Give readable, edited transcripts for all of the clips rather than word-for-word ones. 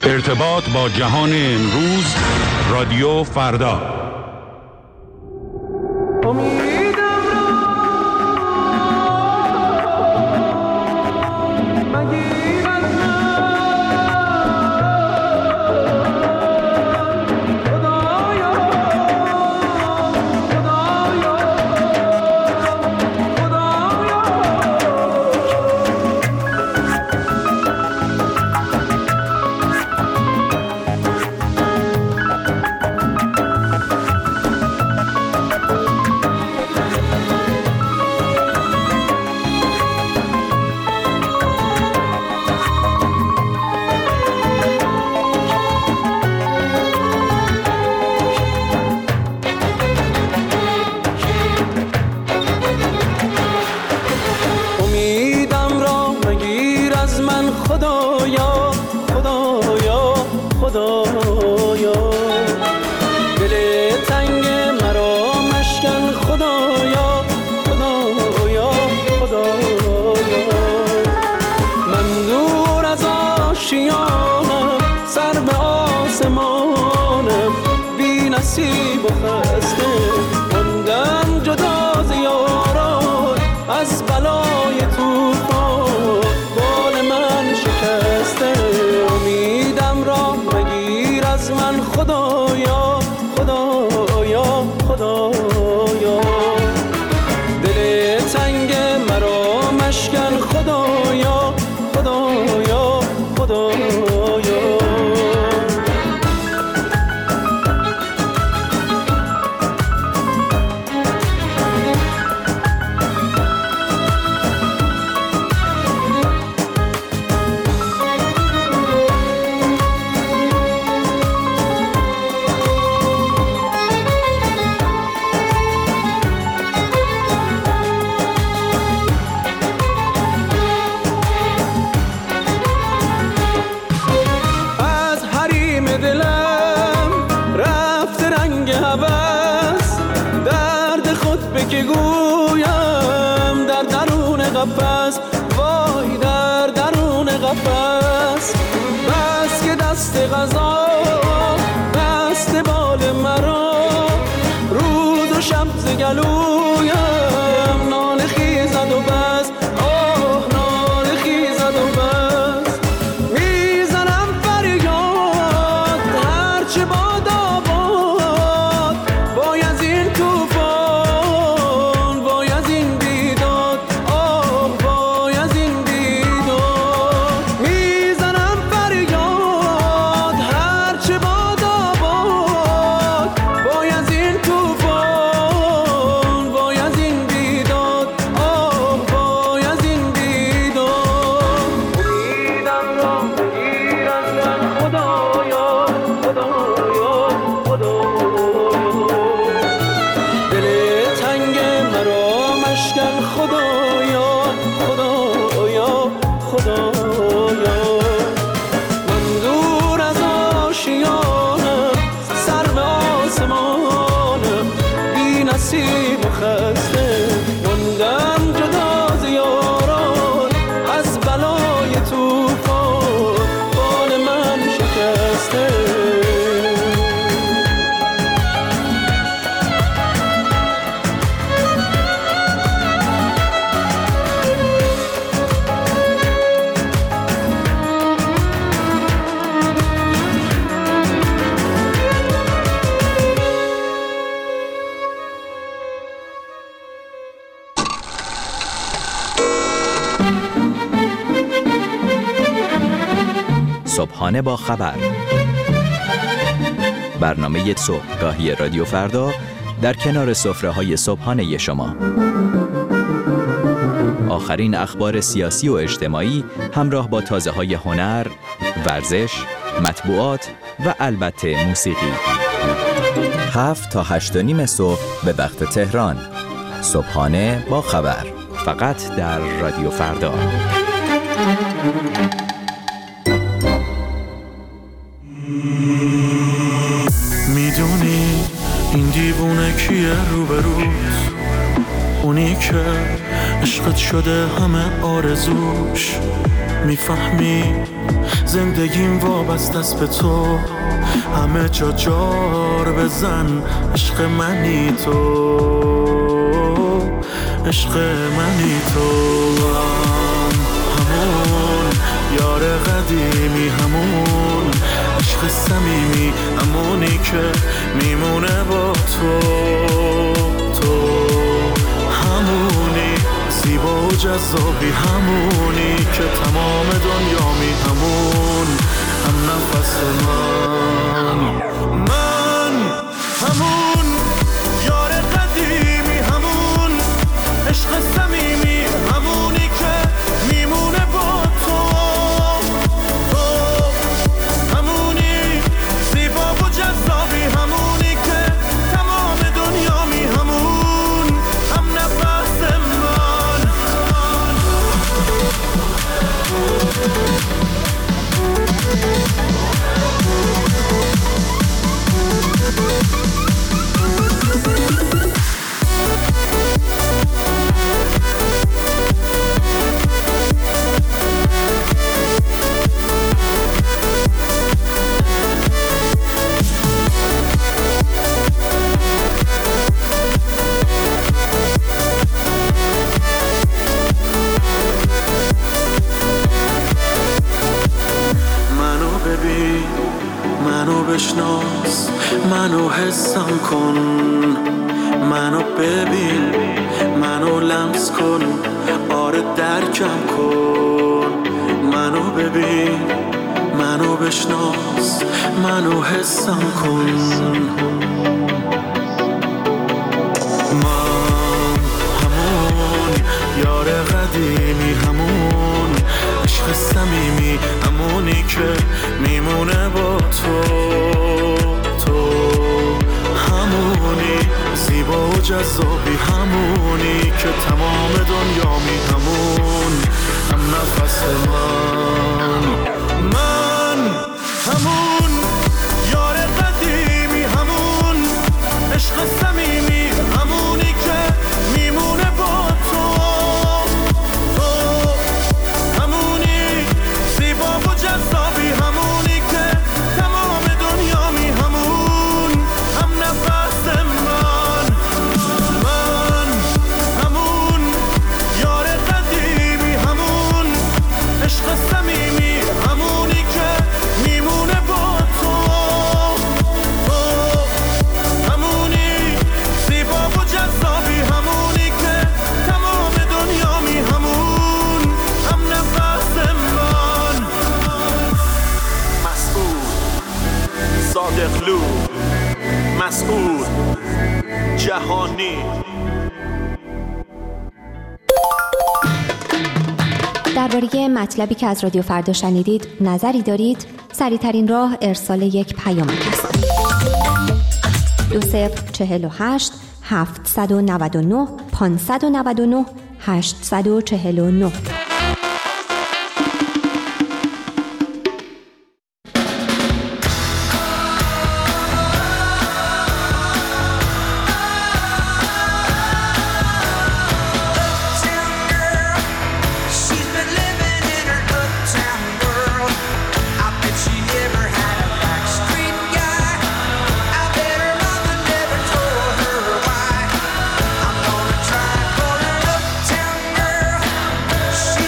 ارتباط با جهان امروز، رادیو فردا. نصیب و خسته موندم جدا ز یاران، از بلای طوفان بال من شکسته. امیدم را مگیر از من خدایا، خدایا، خدایا. دل تنگ مرا مشکن خدایا، خدایا، خدایا. که گویم در درون قفس، وای در درون قفس. بس که دست قضا دست بال مرا، روز و شب ز گلویم ناله خیزد و بس، آه ناله خیزد و بس. میزنم فریاد هرچه باد آباد، وای از این طوفان، نصیب و خسته موندم جدا ز یاران، از بلای طوفان بال من شکسته. صبحانه با خبر، برنامه صبحگاهی رادیو فردا در کنار سفره‌های صبحانه شما. آخرین اخبار سیاسی و اجتماعی همراه با تازه‌های هنر، ورزش، مطبوعات و البته موسیقی. 7 تا 8:30 صبح به وقت تهران. صبحانه با خبر، فقط در رادیو فردا. میدونی این دیوونه کیه روبروت؟ اونی که عشقت شده همه آرزوش، میفهمی زندگیم وابسته است به تو، همه جا جار بزن، عشق منی تو، عشق منی تو. همون یار قدیمی، همون عشق صمیمی، همونی که میمونه با تو، تو همونی زیبا و جذابی، همونی که تمام دنیامی، همون هم نفس من همون یار قدیمی، همون عشق صمیمی، همونی که میمونه با تو، تو همونی زیبا و جذابی، همونی که تمام دنیامی، همون هم نفس من. منو بشناس، منو حسم کن، منو ببین، منو لمس کن، آره درکم کن. منو ببین، منو بشناس، منو حسم کن. من همون یار قدیمی، همون عشق صمیمی، همونی که میمونه با تو، تو همونی زیبا و جذابی، همونی که تمام دنیامی، همون هم نفس من. من همون یار قدیمی، همون عشق صمیمی، همونی که میمونه با تو، تو همونی زیبا و جذابی، همونی که تمام دنیامی، همون هم نفس من. من همون یار قدیمی، همون عشق صمیمی، همونی که میمونه با تو، تو همونی زیبا و جذابی، همونی که تمام دنیامی، همون هم نفس من. مسعود صادقلو، مسعود جهانی. درباره مطلبی که از رادیو فردا شنیدید نظری دارید؟ سریع‌ترین راه ارسال یک پیامک است. 2048 799 599 849. She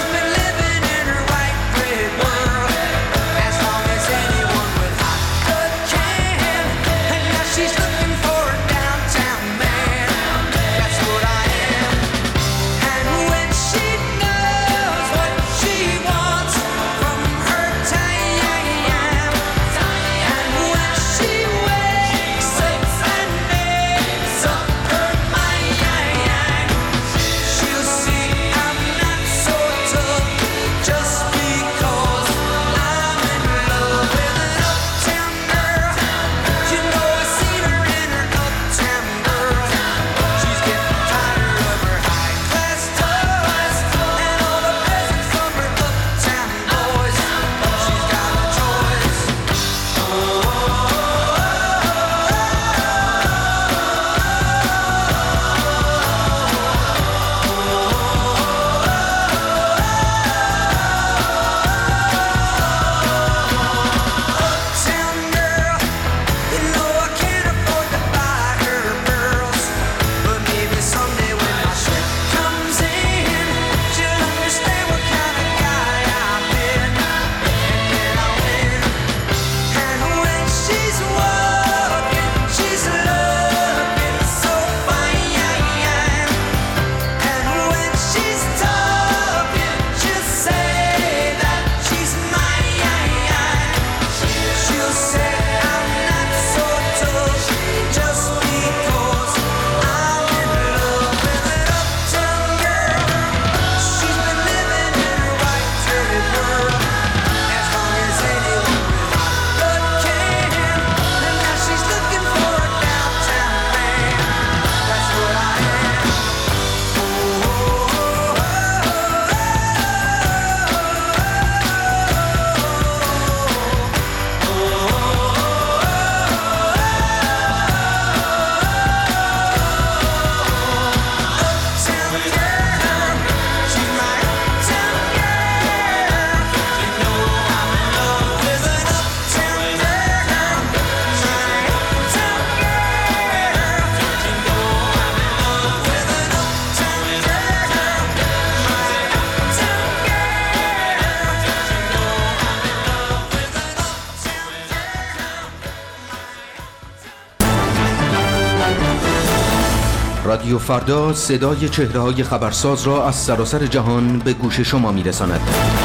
رادیو فردا صدای چهره‌های خبرساز را از سراسر جهان به گوش شما می‌رساند.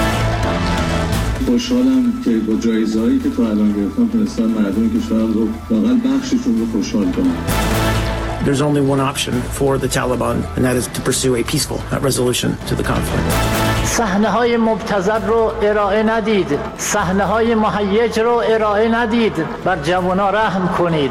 خوشحالم که با جایزه‌ای که تا الان گرفتم تونستم مردم کشورم رو واقعا بخششون رو خوشحال کنم. There's only one option for the Taliban, and that is to pursue a peaceful resolution to the conflict. صحنه‌های مبتذل رو ارائه ندید، صحنه‌های مهیج رو ارائه ندید، بر جوانان رحم کنید.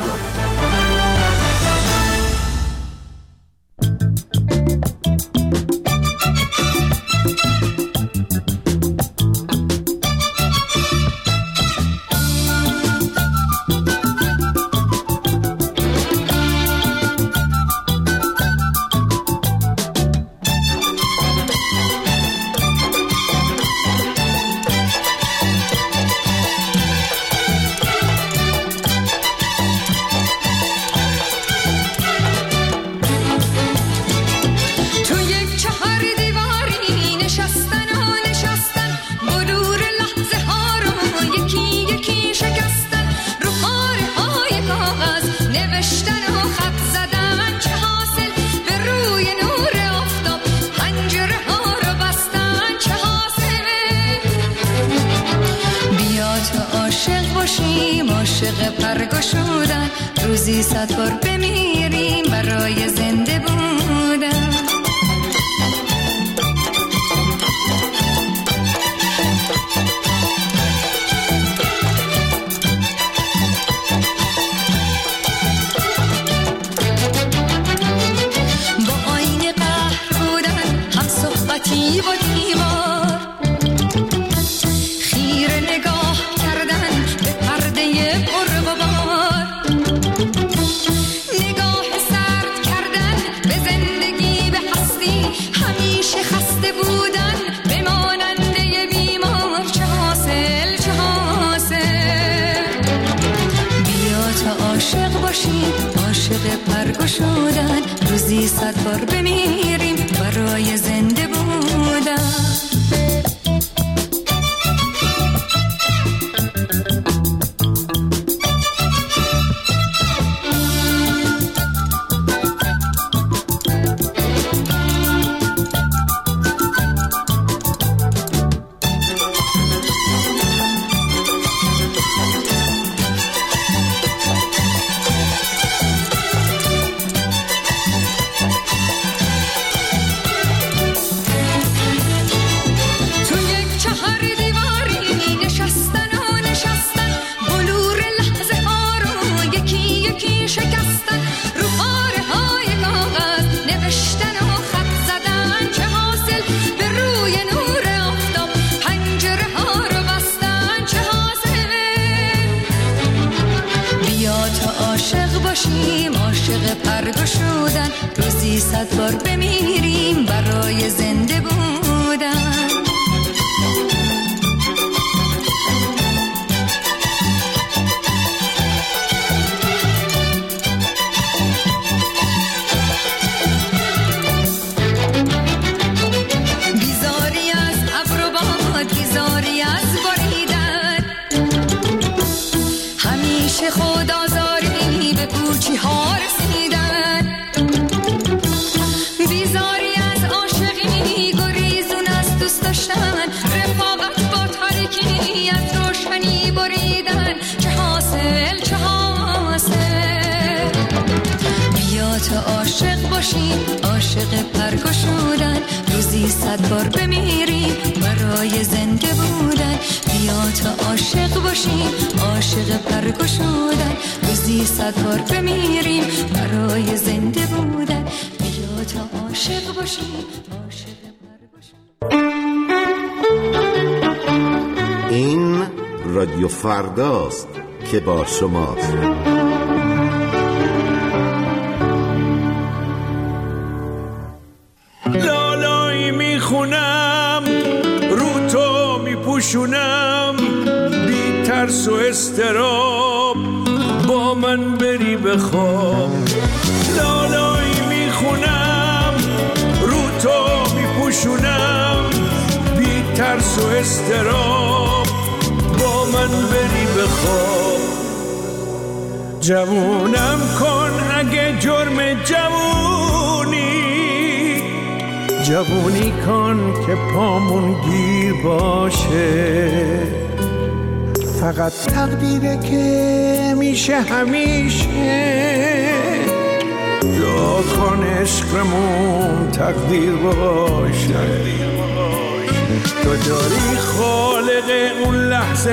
عاشق پرگشودن، روزی 100 بار بمیریم برای زنده بودن. با آینه قهر بودن، هم صحبتی با دیوار، خیره نگاه کردن به پرده پرغبار، نگاه سرد کردن به زندگی، به هستی، همیشه خسته بودن به ماننده بیمار. چه حاصل چه حاصل، بیا تا عاشق باشیم، عاشق پرگشودن، روزی 100 بار بمیریم برای زنده بودن. عاشق پرگشودن، روزی 100 بار بمیریم برای زنده بودن. بیزاری از ابر و باد، بیزاری از باریدن، همیشه خود آزاری به پوچی ها رسیدن. بیزاری از عاشقی، گریزون از دوست داشتن، رفاقت با تاریکی، از روشنی بریدن. چه حاصل چه حاصل، بیا تا عاشق باشیم، عاشق پرگشودن، روزی 100 بار بمیریم برای زنده بودن. بیا تا عاشق باشیم، عاشق پرگشودن، روزی 100 بار بمیریم برای زنده بودن. بیا تا عاشق باشیم، عاشق پرگشودن. این رادیو فرداست که با شماست. لالایی میخونم، رو تو میپوشونم، بی ترس و استراب با من بری بخواب. لالایی میخونم، رو تو میپوشونم، بی ترس و استراب با من بری بخواب. جوونم کن اگه جرم جوونی کن که پامون گیر باشه. فقط تقدیره که میشه همیشه، دعا کن عشقمون تقدیر باشه. تو داری خالق اون لحظه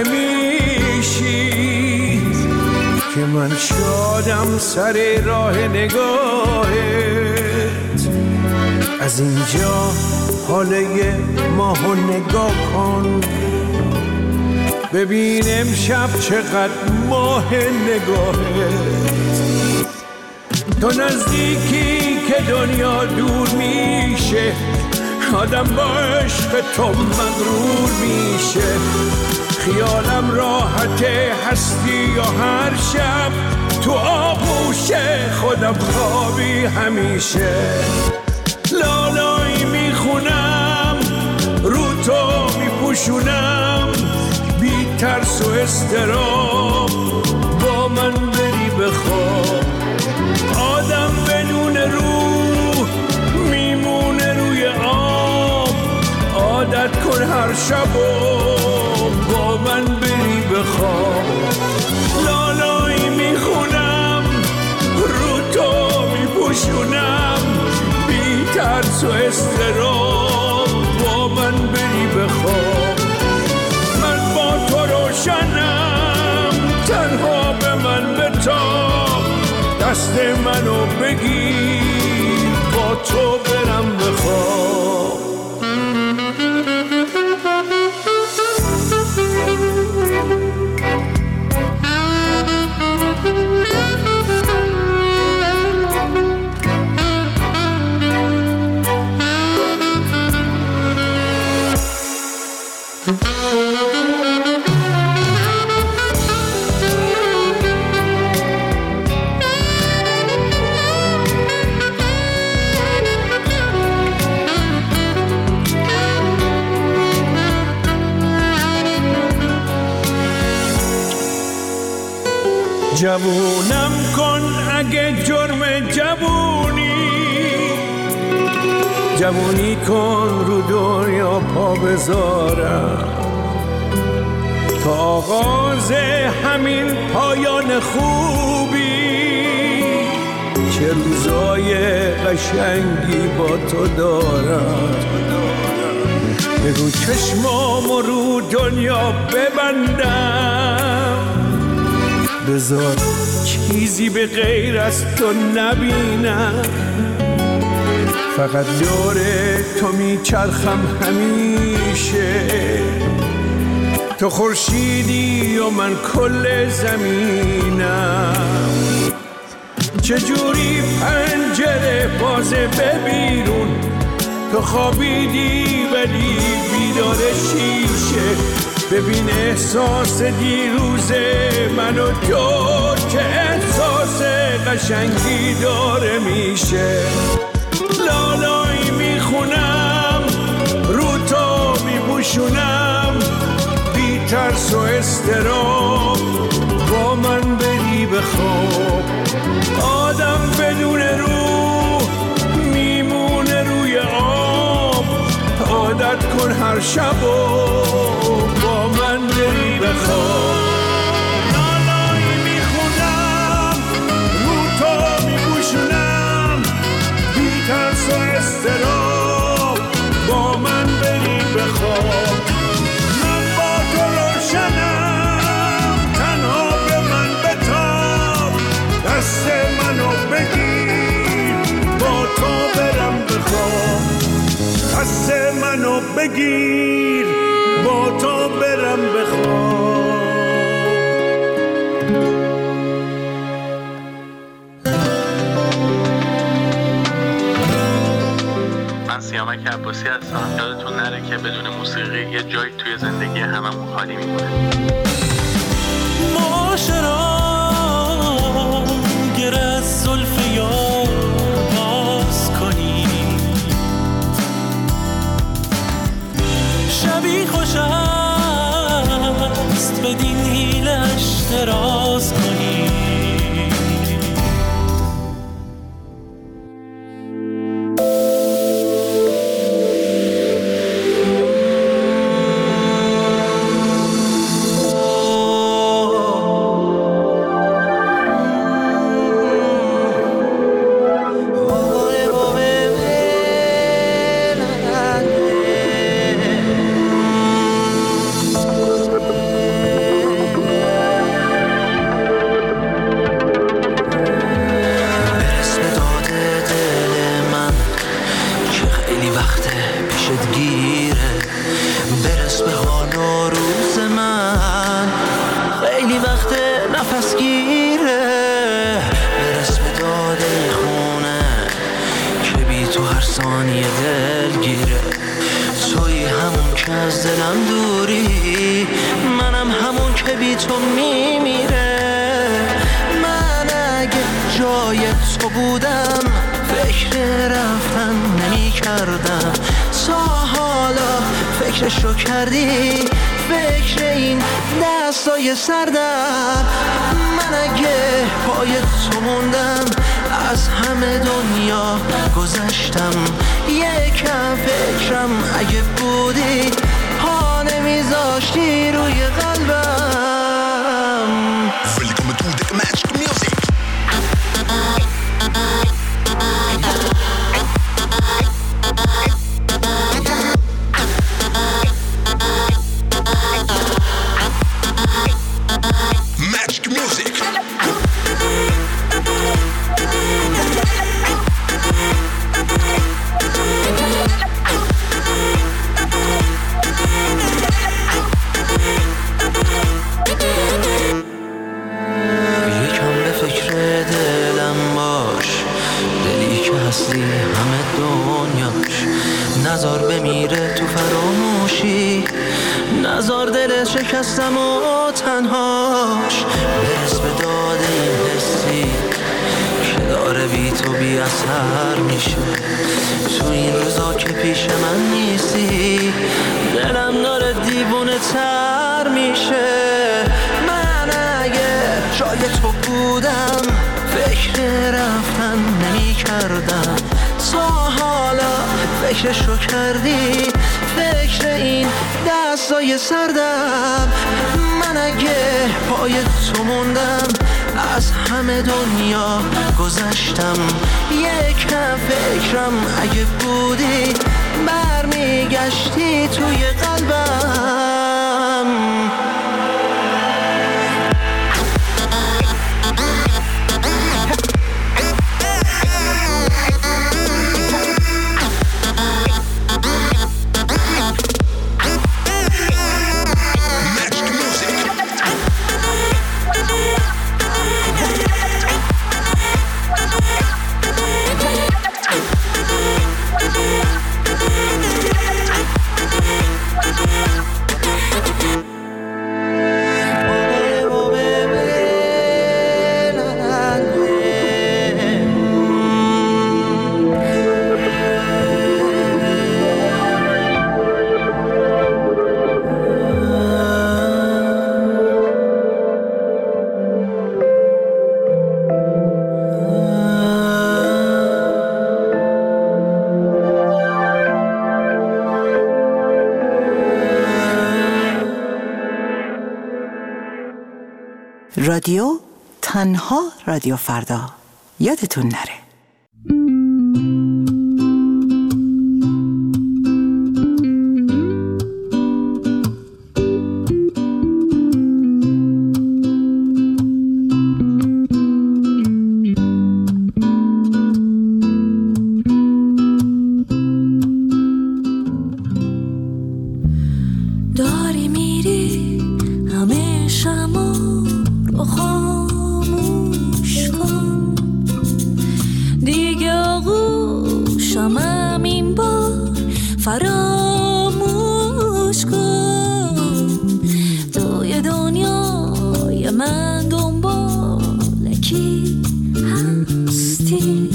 میشی که من شادم سر راه نگاهت. از اینجا حاله ماهو نگاه کن، ببین امشب چقدر ماه نگاهت. تو نزدیکی که دنیا دور میشه، آدم با عشق تو مغرور میشه. خیالم راحته هستی یا هر شب تو آغوش خودم خوابی همیشه. لالایی میخونم رو تو میپوشونم، بی ترس و اضطراب با من بری بخواب. آدم بدون روح میمونه روی آب، عادت کن هر شب و با من بری بخواب. لالایی میخونم رو تو میپوشونم، بی ترس و اضطراب با من بری بخواب. من با تو روشنم، تنها به من بتاب، دست منو بگیر با تو برم بخواب. جوونم کن اگه جرم جوونی کن رو دنیا پا بذارم، تا آغاز همین پایان خوبی چه روزای قشنگی با تو دارم. بگو چشمامو رو دنیا ببندم، بذار چیزی به غیر از تو نبینم. فقط دور تو میچرخم همیشه، تو خورشیدی و من کل زمینم. چجوری پنجره بازه به بیرون، تو خوابیدی ولی بیدار شیشه. ببین احساس دیروز من و تو که احساس قشنگی داره میشه. لالایی میخونم رو تو میپوشونم، بی ترس و اضطراب با من بری بخواب. آدم بدون روح میمونه روی آب، عادت کن هر شب و با من بری بخواب. لالایی میخونم رو تو میپوشونم، بی ترس و اضطراب با من بری بخواب. من با تو روشنم، تنها به من بتاب، دست منو بگیر با تو برم بخواب. دست منو بگیر با تو برم بخواب. من سیامک عباسی هستم. یادتون نره که بدون موسیقی یه جایی توی زندگی هممون خالی میمونه. معاشران گر از زلف یار باز کنی، شبی خوش است بدین حیلش دراز کنی. نفس گیره. برس به داده خونه که بی تو هر ثانیه دل گیره. توی همون که از دلم دوری، منم همون که بی تو میمیره. من اگه جای تو بودم فکر رفتن نمی کردم. تا حالا فکرشو کردی؟ فکر این دستای سردم. من اگه پای تو موندم از همه دنیا گذشتم. یکم فکرم اگه بودی پا نمیذاشتی روی قلبم. نزار بمیره تو فراموشی، نزار دل شکستم و تنهاش. برس به داد این حسی که داره بی تو بی اثر میشه. تو این روزا که پیش من نیستی دلم داره دیوونه تر میشه. من اگه جای تو بودم فکر رفتن نمی کردم. تا حالا فکرشو کردی؟ فکر این دستای سردم. من اگه پای تو موندم از همه دنیا گذشتم. یکم فکرم اگه بودی برمیگشتی توی قلبم. رادیو تنها رادیو فردا، یادتون نره. داری میری همه شما رو خاموش کن دیگه، آغوشم این بار فراموش کن. توی دنیای من دنبال کی هستی؟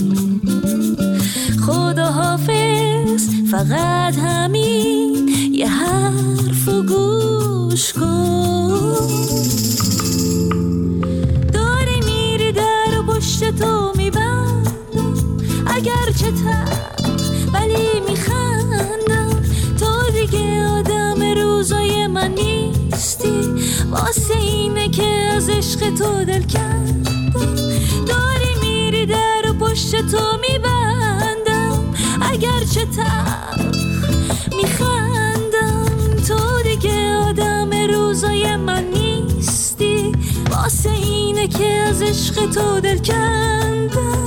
خدا حافظ، فقط همین یه حرفو گوش کن. داری میری در پشت تو میبندم، اگرچه ولی میخندم. تو دیگه آدم روزای من نیستی، واسه اینه که از عشق تو دل کندم. داری میری در پشت تو میبندم، اگرچه میخندم. تو دیگه آدم روزای من نیستی، واسه اینه که از عشق تو دل کندم.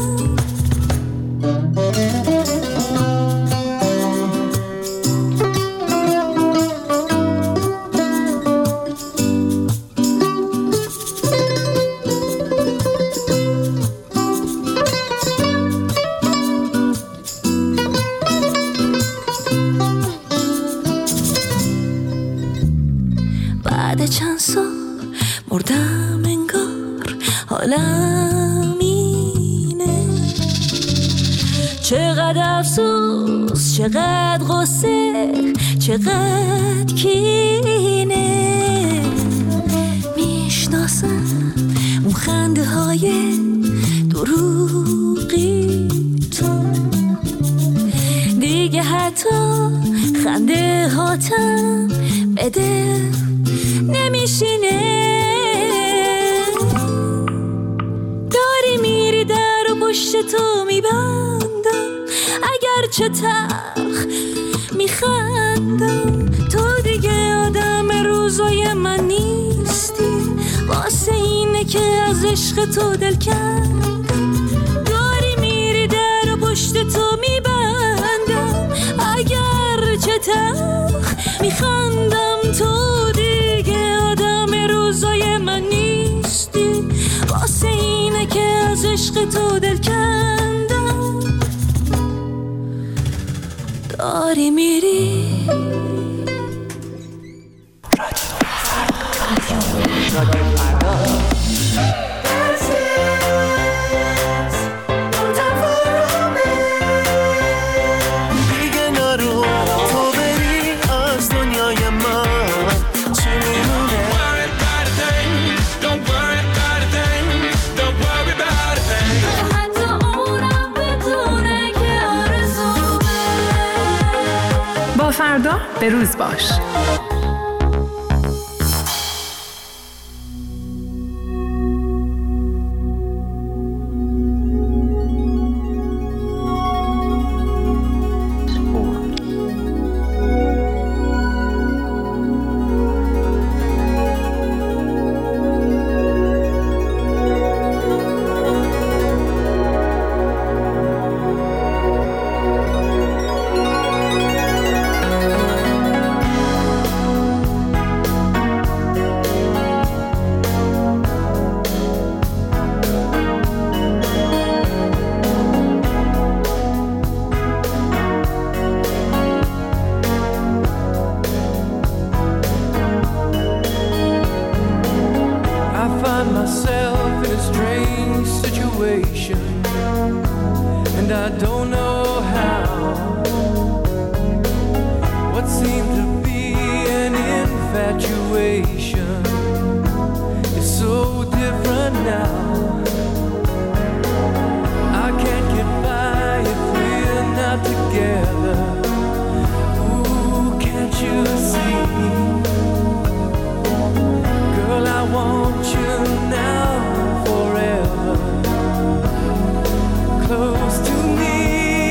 مردم انگار حالم اینه. چقدر افسوس، چقدر غصه، چقدر کینه. میشناسم اون خنده های دروغی تو، دیگه حتی خنده هاتم بده نمیشینه. داری میری در و پشت تو میبندم، اگر چه تلخ میخندم. تو دیگه آدم روزای من نیستی، واسه اینه که از عشق تو دل کندم. داری میری در و پشت تو میبندم، اگر چه تلخ میخندم. تو دیگه آدم روزای من نیستی، واسه اینه که از عشق تو دل کندم. داری میری فردا به روز باش. Close to me.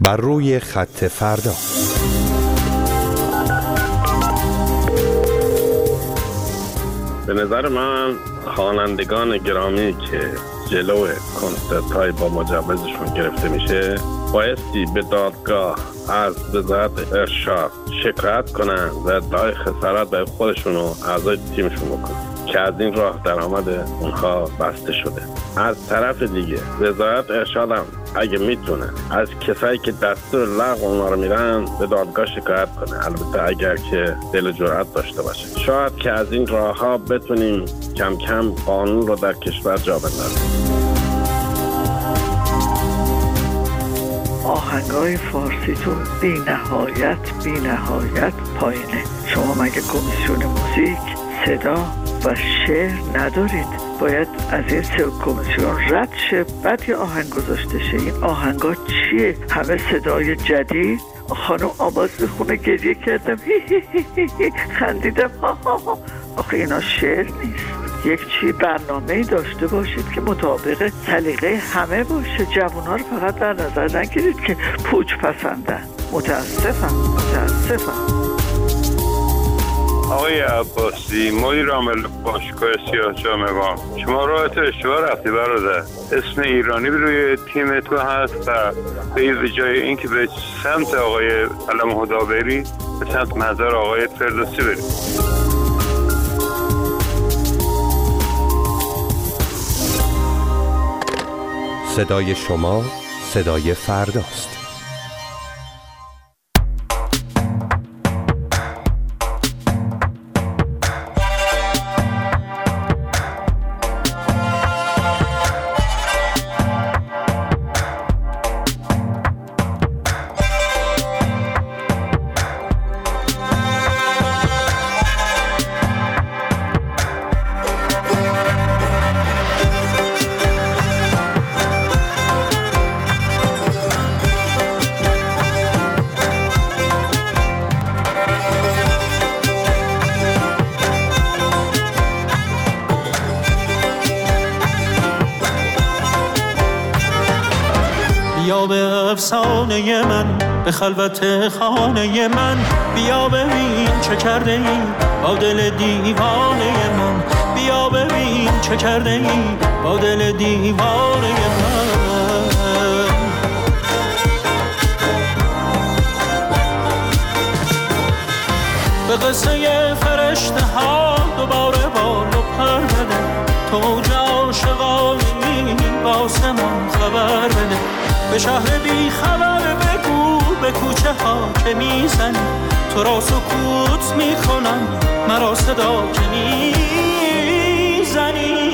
بر روی خط فردا. به نظر من خوانندگان گرامی که جلو کنسرت های با مجوزشون گرفته میشه بایستی به دادگاه از وزارت ارشاد شکایت کنن و ادعای خسارت به خودشون و اعضای تیمشون بکنن که از این راه درآمد اونها بسته شده. از طرف دیگه وزارت ارشاد هم اگه میتونه از کسایی که دستور لغو اونها رو میرن به دادگاه شکایت کنه، البته اگر که دل جرأت داشته باشه. شاید که از این راه ها بتونیم کم کم قانون رو در کشور جا بندازیم. آهنگای فارسی تو بی نهایت پایینه. شما مگه کمیسیون موزیک، صدا و شعر ندارید؟ باید از این سه کمیسیون رد شه، بعد یه آهنگ گذاشته شه. این آهنگا چیه؟ همه صدای جدید. خانم آواز بخونه گریه کردم خندیدم آخه اینا شعر نیست. یک چی برنامه‌ای داشته باشید که مطابق سلیقه همه باشه. جوونا رو فقط در نظر نگیرید که پوچ پسندن. متاسفم. آقای عباسی، مدیر عامل باشگاه سیاه‌چالوان، شما راحت اشتباه رفتی برادر. اسم ایرانی روی تیم تو هست و به جای اینکه به سمت آقای علم هدا بری، به سمت مزار آقای فردوسی بری. صدای شما صدای فرداست. بیا به افسانه من، به خلوت خانه من، بیا ببین چه کرده ای با دل دیوانه من، بیا ببین چه کرده ای با دل دیوانه من. به قصه فرشته ها دوباره بال و پر بده، تو عاشقانی با آسمان خبر بده، به شهر بی خبر بگو به کوچه ها که میزنی، تو را سکوت میکنم مرا صدا که میزنی.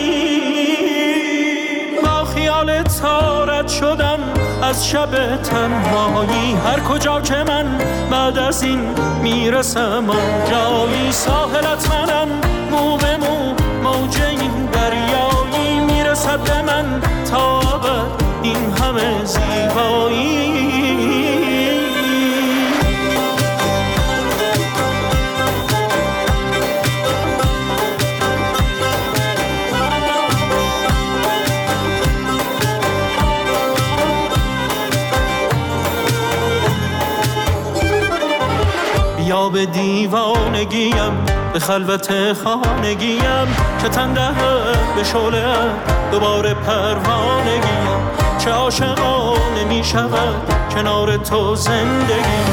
با خیال تارت شدم از شب تنهایی، هر کجا که من بعد از این میرسم آنجایی، ساحلت منم مو به مو موج این دریایی، میرسد به من تا ابد این همه زیبایی. بیا به دیوانگیم، به خلوت خانگیم، که تنده به شعله دوباره پروانگیم، چه عاشقانه می شود کنار تو زندگیم.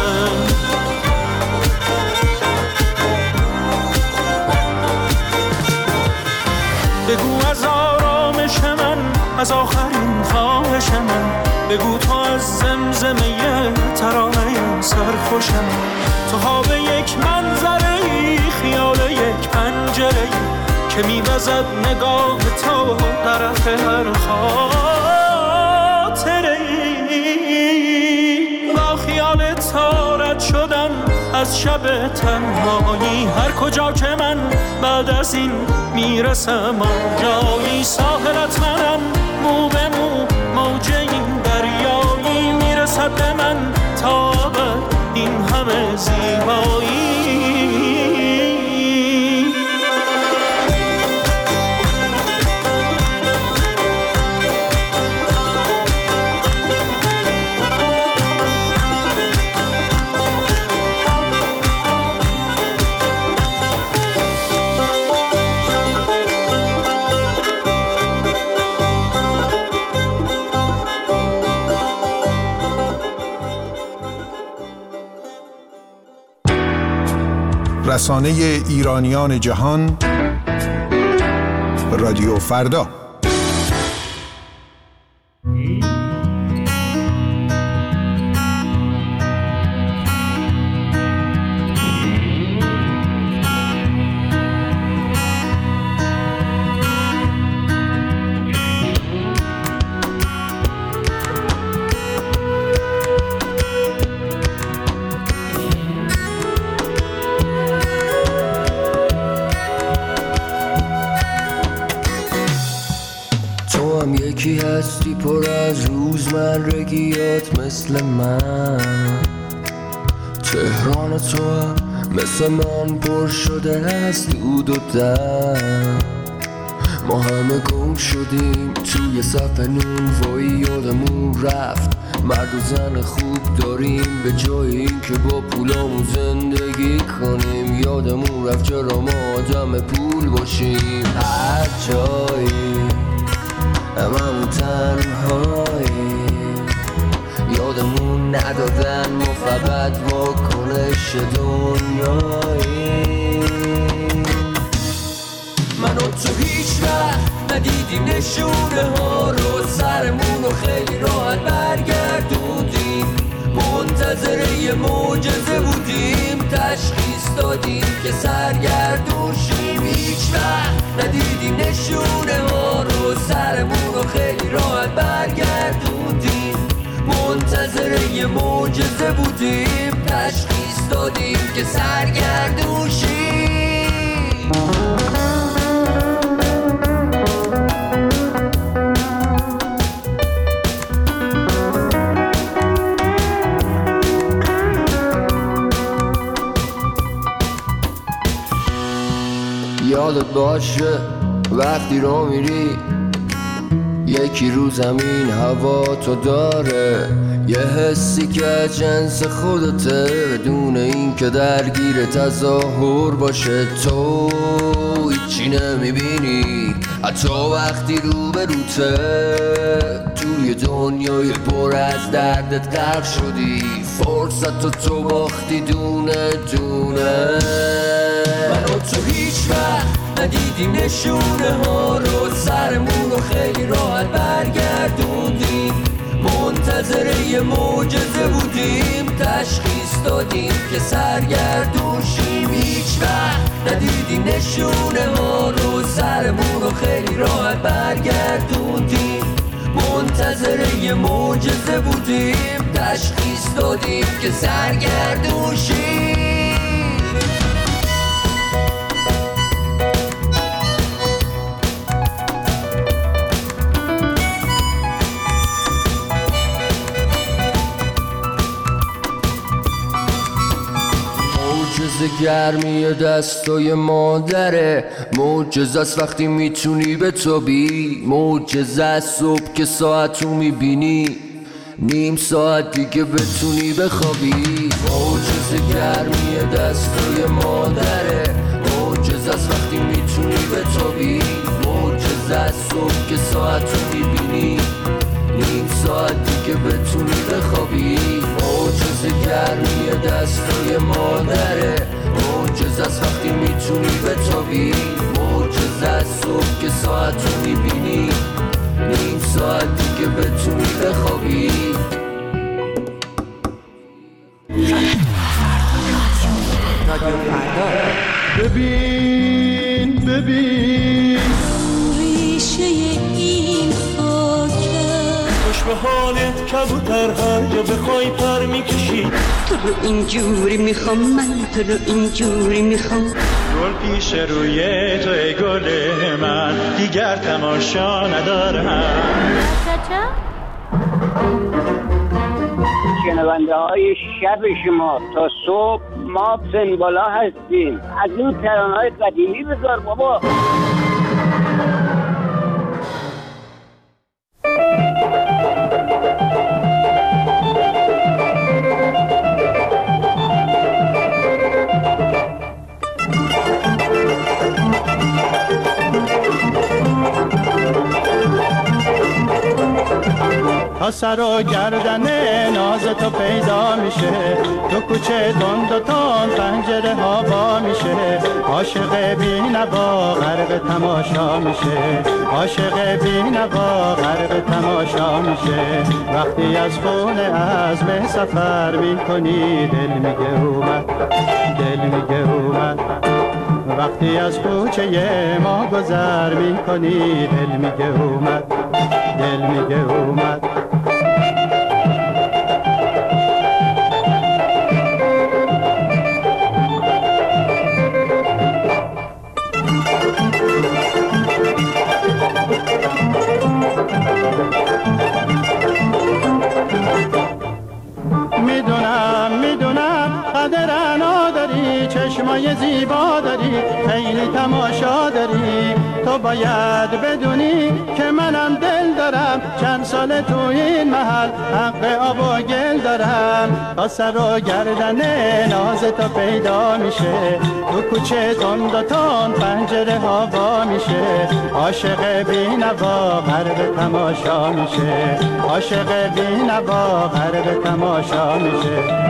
بگو از آرامش من، از آخرین خواهش من، بگو تو از زمزمه ترانه سرخوش من، تو خواب یک منظره، خیال یک پنجره که می‌وزد نگاه تو طرف هر خاطره. با خیال تارت شدم از شب تنهایی، هر کجا که من بعد از این میرسم آنجایی، ساحلت منم مو به مو موج این دریایی، میرسد به من تا ابد این همه زیبایی. رسانه ایرانیان جهان رادیو فردا. یکی هستی پر از روزمرگیات مثل من، تهران تو هم مثل من پر شده از دود و دم. ما همه گم شدیم توی صف نون، وای یادمون رفت مرد و زن خوب داریم، به جای این که با پولامون زندگی کنیم. یادمون رفت چرا ما آدم پول باشیم، هر جایی هممون تنهایی. یادمون ندادن ما فقط واکنش دنیایی. من و تو هیچ وقت ندیدیم نشونه ها رو، سرمون رو خیلی راحت برگردوندیم. منتظر یه معجزه بودیم، تشخیص دادیم که سرگردون شیم. هیچ وقت ندیدیم نشونه ها رو، سرمون رو خیلی راحت برگردوندیم. منتظر یه معجزه بودیم، تشخیص دادیم که سرگردون شیم. یادت باشه وقتی رو میری یکی رو زمین هوا تو داره، یه حسی که جنس خودته بدون این که درگیر تظاهر باشه. تو هیچی نمیبینی حتی وقتی رو به روته، توی دنیای پر از دردت غرق شدی، فرصت تو باختی دونه دونه. من و تو هیچ وقت ندیدیم نشونه ها رو، سرمون رو خیلی راحت برگردوندیم. منتظر یه معجزه بودیم، تشخیص دادیم که سرگردون شیم. هیچ وقت ندیدیم نشونه ها رو، سرمون رو خیلی راحت برگردوندیم. منتظر یه معجزه بودیم، تشخیص دادیم که سرگردون شیم. گرمی دستای مادره، معجزه است وقتی میتونی بتابی. معجزه است صبح که ساعتو میبینی، نیم ساعت دیگه بتونی بخوابی. معجزه گرمی دستای مادره، معجزه است وقتی میتونی بتابی. معجزه است صبح که ساعتو میبینی، نیم ساعت دیگه بتونی بخوابی. معجزه گرمی دستای مادره، معجزه است وقتی میتونی بتابی. معجزه است صبح که ساعتو میبینی، نیم ساعت دیگه بتونی بخوابی. ببین ببین ریشه این خاکه، خوش به حالت کبوتر، هر جا بخوای پر میکشی. تو رو اینجوری میخوام، من تو رو اینجوری میخوام. گل پیش روی توی گل من، دیگر تماشا ندارم. شنونده های شب شما تا صبح ما سنبالا هستیم. از این ترانه های قدیمی بذار بابا. تا سر و گردن ناز تو پیدا میشه. تو کوچه تند و تند پنجره ها با میشه. عاشق بی‌نوا غرق تماشا میشه. عاشق بی‌نوا غرق تماشا میشه. وقتی از خونه عزم سفر میکنی دل میگه اومد، دل میگه اومد. وقتی از کوچه ما گذر میکنی دل میگه اومد، دل میگه اومد. میدونم قدر انا داری، چشمای زیبا داری، خیلی تماشا داری. تو باید بدونی که منم دل دارم، چند سال تو این محل حق آب و گل دارم. تا سر و گردن ناز تو پیدا میشه. تو کوچه تند و تند پنجره ها وا میشه. عاشق بی‌نوا غرق تماشا میشه. عاشق بی‌نوا غرق تماشا میشه.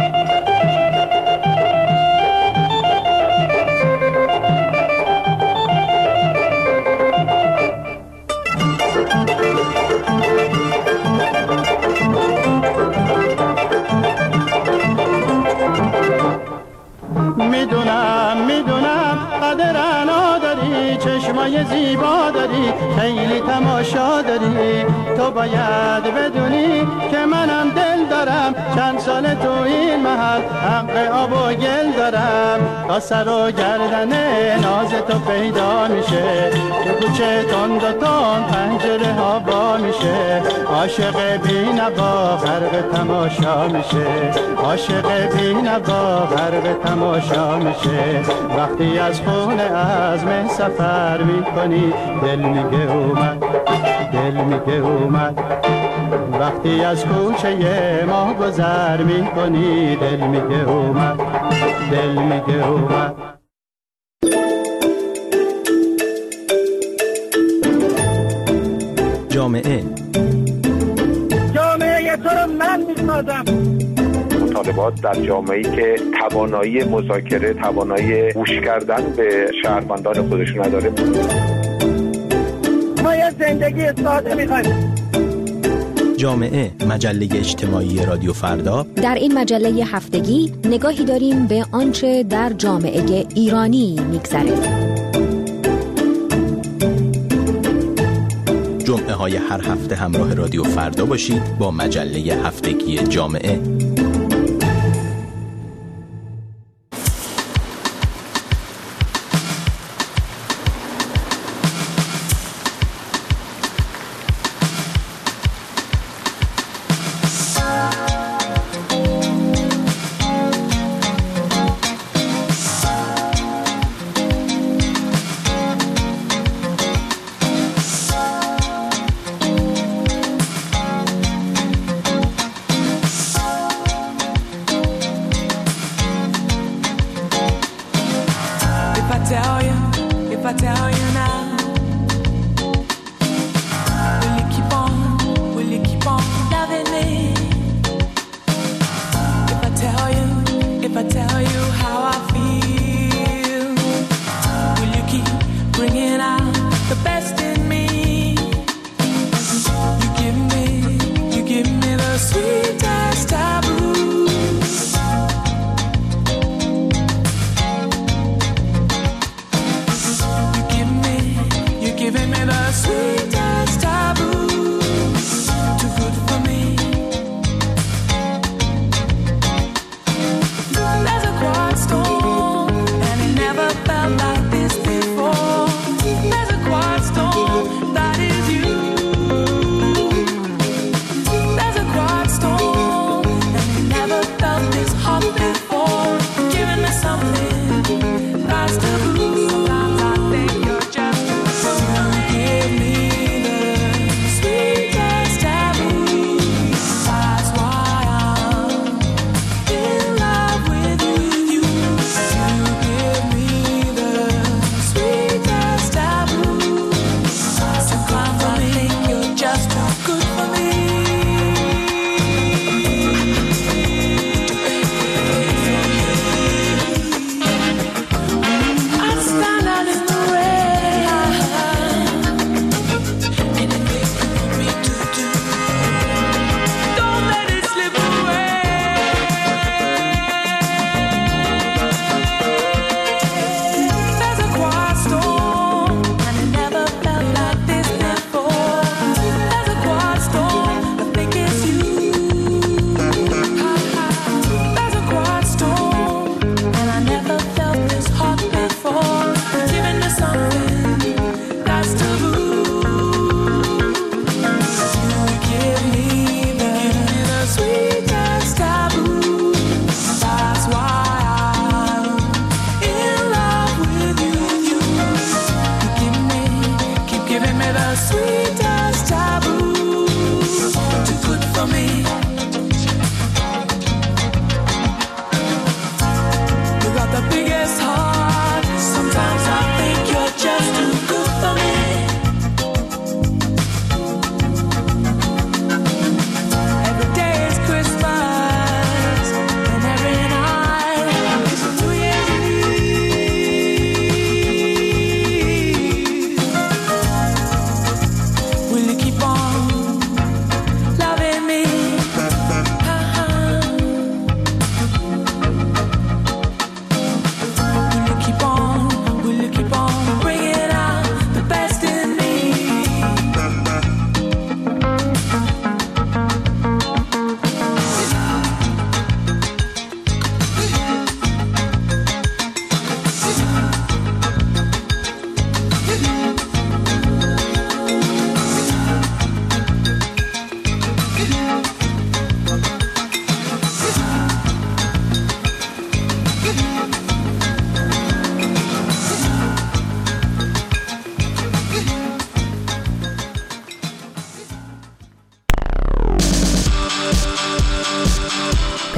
میدونم قدر انا داری، چشمای زیبا داری، خیلی تماشا داری. تو باید بدونی که منم دل دارم، چند سال تو این محل حق آب و گل دارم. تا سر و گردن ناز تو پیدا میشه. تو کوچه تند و تند پنجره ها با میشه. عاشق بی‌نوا غرق تماشا میشه. عاشق بی‌نوا غرق تماشا میشه. وقتی از خونه عزم سفر میکنی دل میگه اومد، دل میگه اومد. وقتی از کوچه ما گذر میکنی دل میگه اومد، دل میگه اومد. جامعه تو رو من میسازم. مطالبات در جامعه‌ای که توانایی مذاکره، توانایی گوش کردن به شهروندان خودشون نداره. ما یه زندگی ساده می‌خوایم. جامعه، مجله اجتماعی رادیو فردا. در این مجله هفتگی نگاهی داریم به آنچه در جامعه ایرانی می‌گذره. جمعه های هر هفته همراه رادیو فردا باشید با مجله هفتگی جامعه.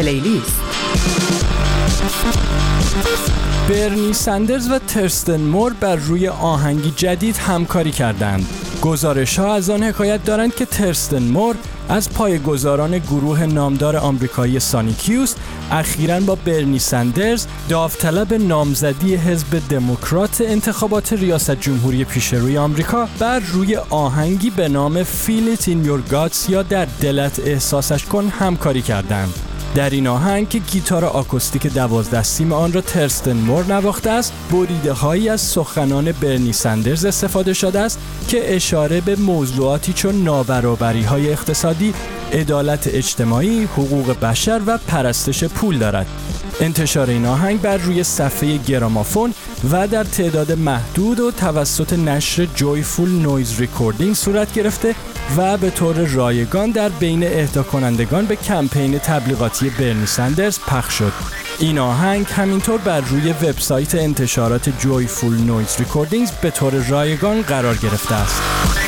پلیلیست. برنی سندرز و ترستن مور بر روی آهنگی جدید همکاری کردند. گزارش‌ها از آن حکایت دارند که ترستن مور از پایه‌گذاران گروه نامدار آمریکایی سانیک یوث اخیراً با برنی سندرز داوطلب نامزدی حزب دموکرات انتخابات ریاست جمهوری پیشروی آمریکا بر روی آهنگی به نام Feel It In Your Guts یا در دلت احساسش کن همکاری کردند. در این آهنگ که گیتار آکوستیک 12 سیم آن را ترستن مور نواخته است، بریده‌هایی از سخنان برنی سندرز استفاده شده است که اشاره به موضوعاتی چون نابرابری‌های اقتصادی، عدالت اجتماعی، حقوق بشر و پرستش پول دارد. انتشار این آهنگ بر روی صفحه گرامافون و در تعداد محدود و توسط نشر جویفول نویز ریکوردینگ صورت گرفته و به طور رایگان در بین اهدا کنندگان به کمپین تبلیغاتی برنی سندرز پخش شد. این آهنگ همینطور بر روی وبسایت انتشارات جویفول نویز ریکوردینگز به طور رایگان قرار گرفته است.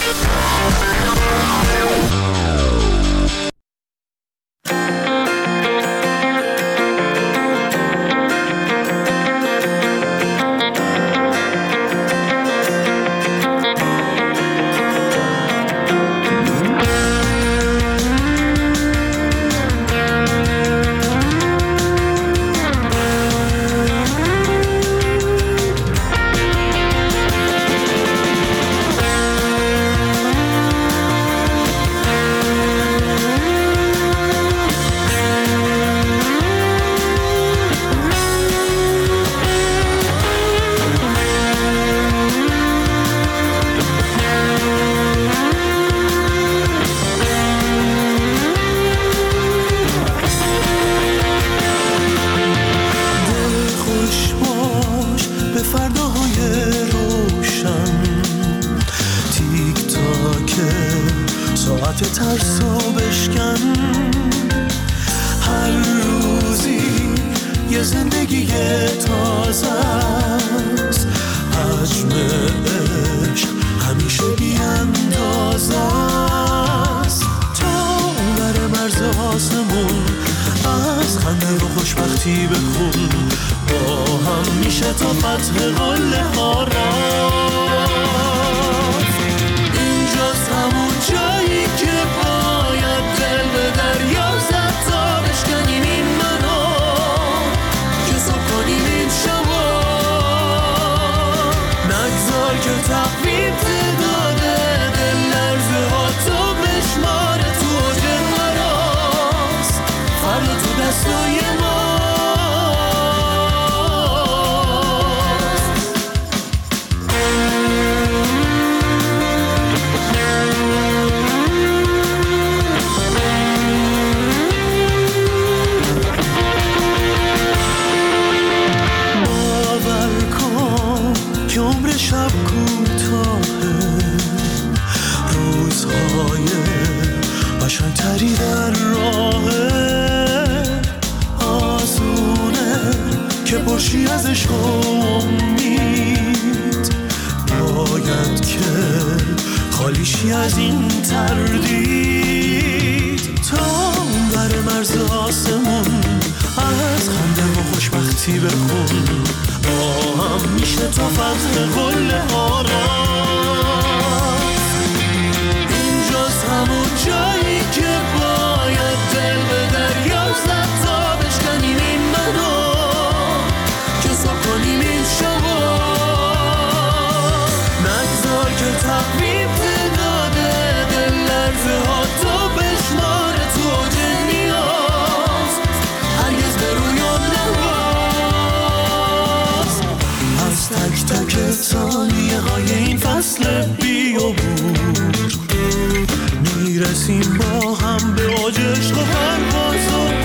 میرسیم با هم به اوج عشق و پرواز و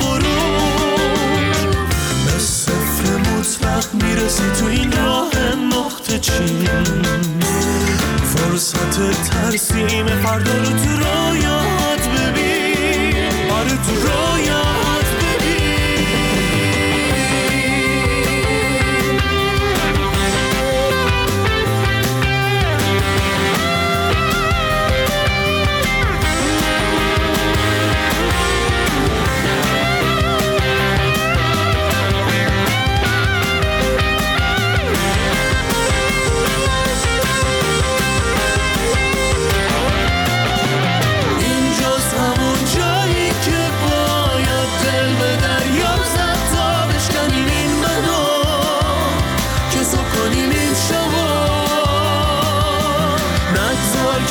غرور، به صفر مطلق میرسی تو این راه نقطه چین، فرصت ترسیم فردا رو تو رویات ببین، آره تو رویات ببین.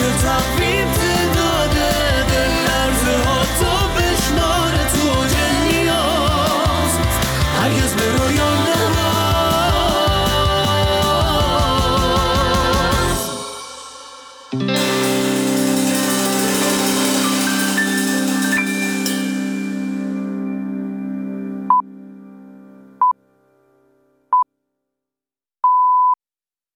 که تقویم